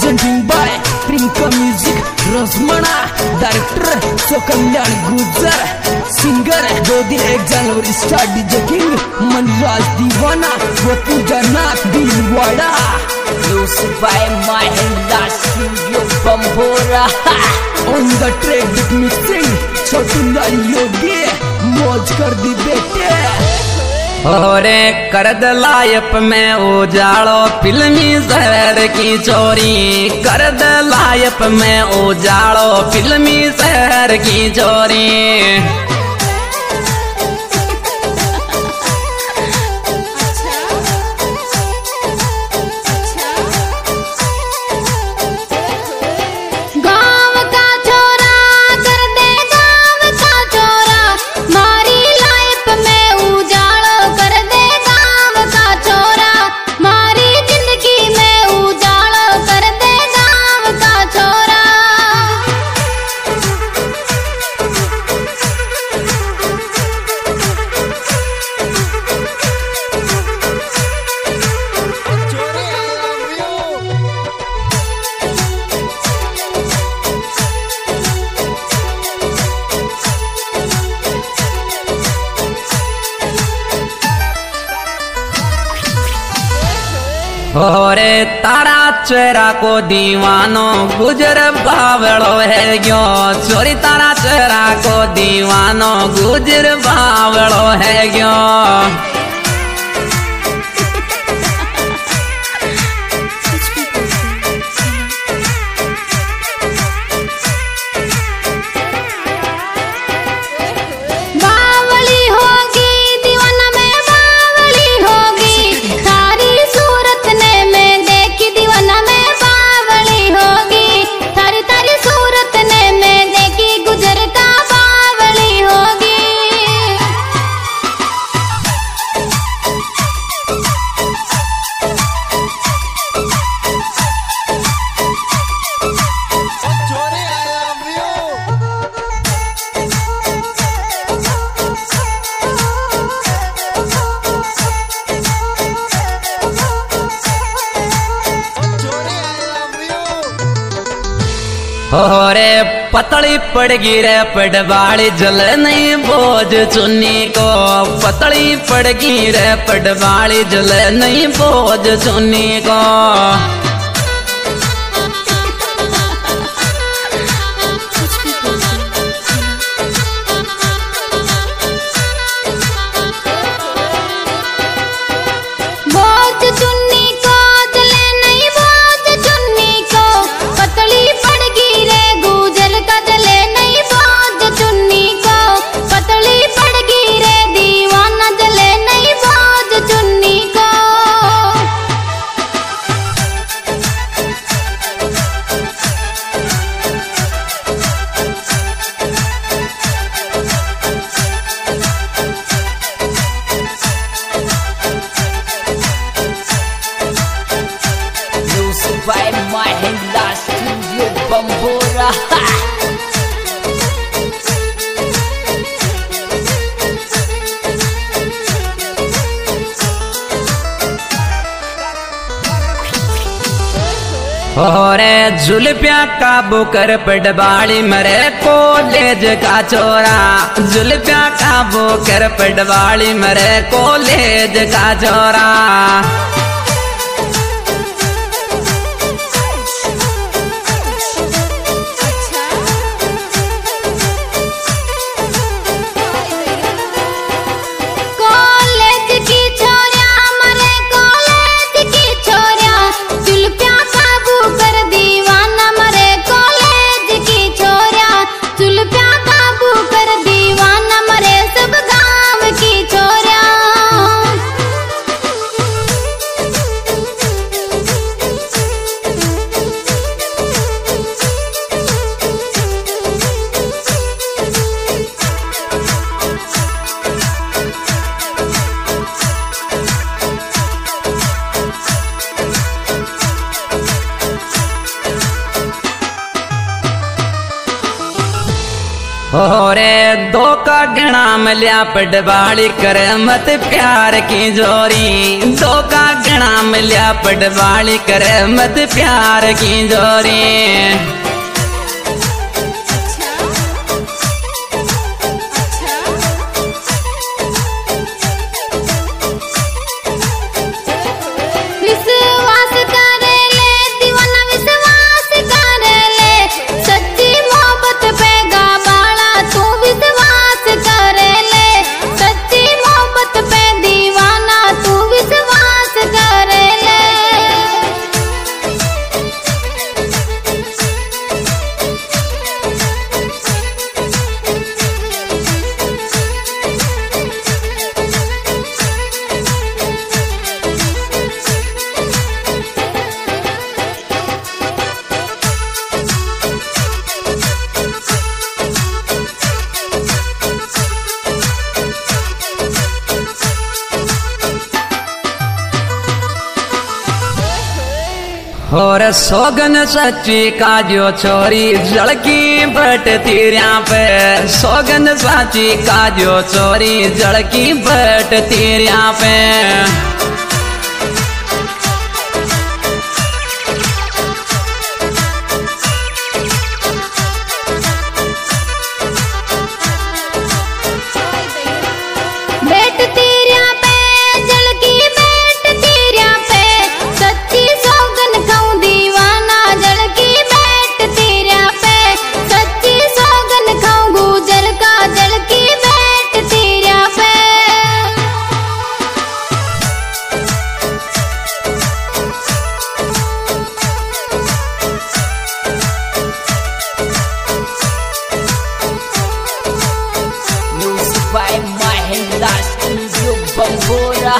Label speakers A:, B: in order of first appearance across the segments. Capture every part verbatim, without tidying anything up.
A: presenting by Prinka Music, Rosmana, director Sokanyal Gujar, singer दो दिन एक जनवरी स्टार डीजे किंग मनराज दीवाना वो पूजा नाथ Dilwara
B: Music by Mahindra Studio Bambora
A: on the track with mixing छोटू लाल योगी मौज कर दी बेटे
C: होरे करद लायप में उजाड़ो फिल्मी शहर की चोरी करद लायप में उजाड़ो फिल्मी शहर की चोरी होरे तारा चेहरा को दीवानो गुजर बावड़ो है गयो चोरी तारा चेहरा को दीवानो गुजर बावड़ो है गयो होरे पतली पड़गी रे पडवाली जल नहीं बोझ चुन्नी को पतली पड़गी रे पडवाली जल नहीं बोझ चुन्नी को
B: by Mahindra Studio Bambora
C: होरे जुल्फिया काबू कर पडवाली मरे कॉलेज का चोरा जुल्फिया काबू कर पडवाली मरे कॉलेज का चोरा होरे दो का गणा मिलिया पटवाली करे मत प्यार की जोरी, दो का गणा मिलिया पटवाली करे मत प्यार की जोरी। और सोगन सच्ची का जो छोरी जड़की बट तीरिया पे, सोगन सच्ची का जो छोरी जड़की बट तीरिया पे।
B: by Mahindra Studio Bambora.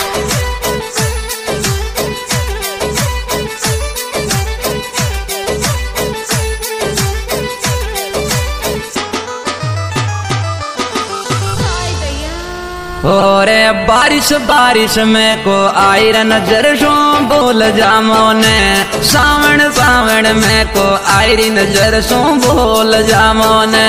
C: ओरे बारिश बारिश में को आई रे नजर शो बोल जामो ने, सावण सावण में को आई री नजर शो बोल जामो ने।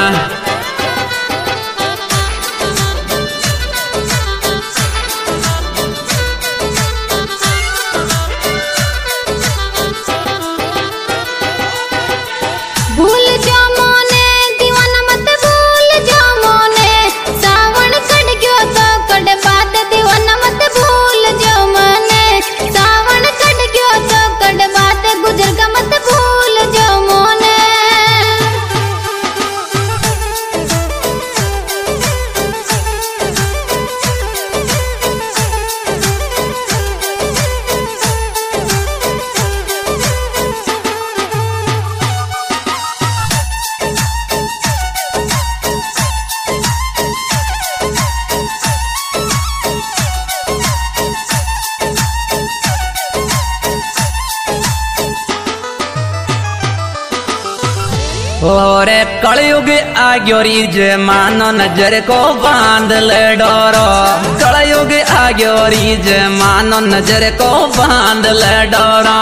C: ओरे कलयुग आग्यो रीज मानो नजर को बांध ले डोरो, कलयुग आग्यो रीज मानो नजर को बांध ले डोरो।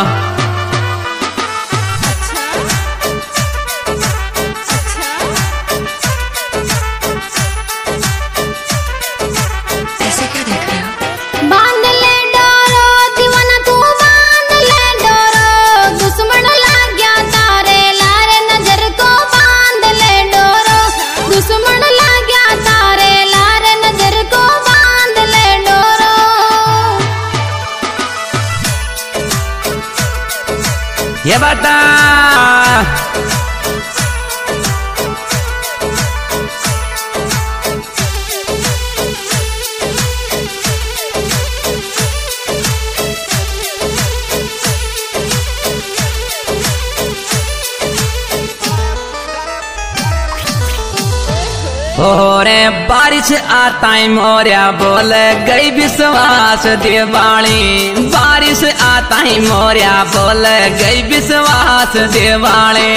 C: ये बता ओरे बारिश आता मोरिया बोल गई विश्वास दिवाली, बारिश आता मोरिया बोल गई विश्वास दिवाली।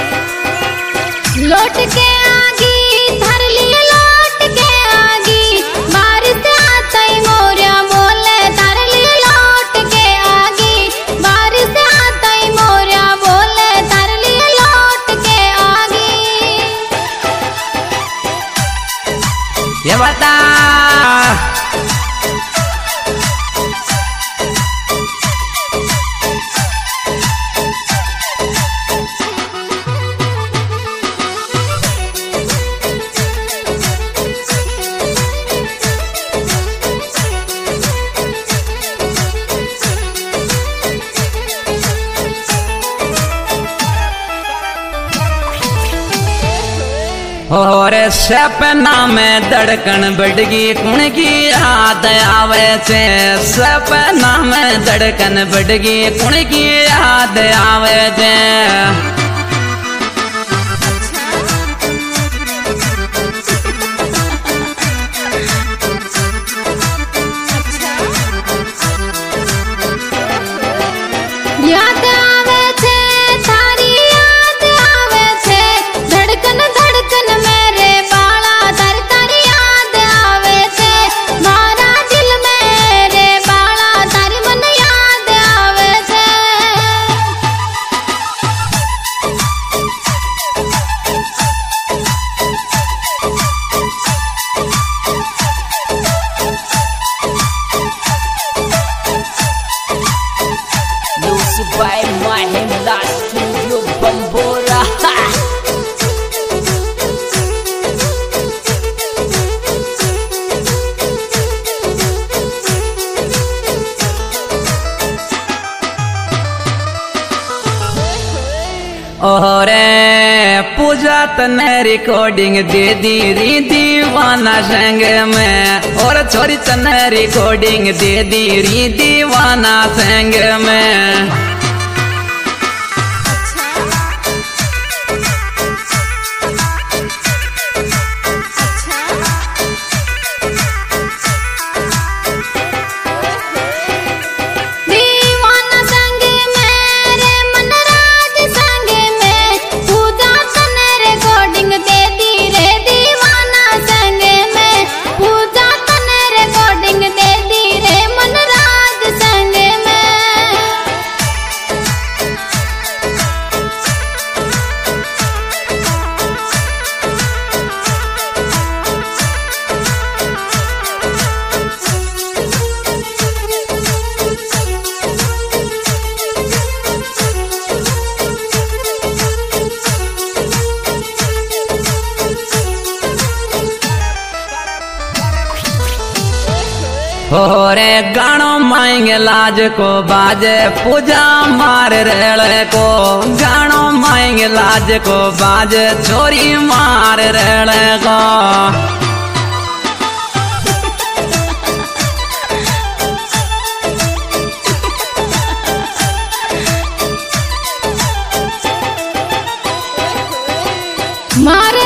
D: लौट के आगी धर लिए लौट के आगी,
C: ये बता और सपना में धड़कन बढ़गी कुण की याद आवे छे सपना में धड़कन बढ़गी कुण की याद आवे छे
D: याद आवे छे थारी याद आवे छे धड़कन धड़कन मेरे बाला तारी तारी याद आवे छे मारा दिल मेरे बाला तारी मन याद आवे छे
B: Music by Mahindra Studio Bambora.
C: और पूजा तने रिकॉर्डिंग दे दी री दीवाना संग में और छोरी तने रिकॉर्डिंग दे दी री दीवाना संग में
D: दीवाना संग मेरे मनराज संग में पूजा तने रिकॉर्डिंग दे दी रे दीवाना संग में पूजा तने रिकॉर्डिंग दे दी रे मनराज संग में
C: और गानो माएंगे लाज को बाजे पूजा मार रेले को गानो माएंगे लाज को बाजे छोरी मार रेले को
D: मार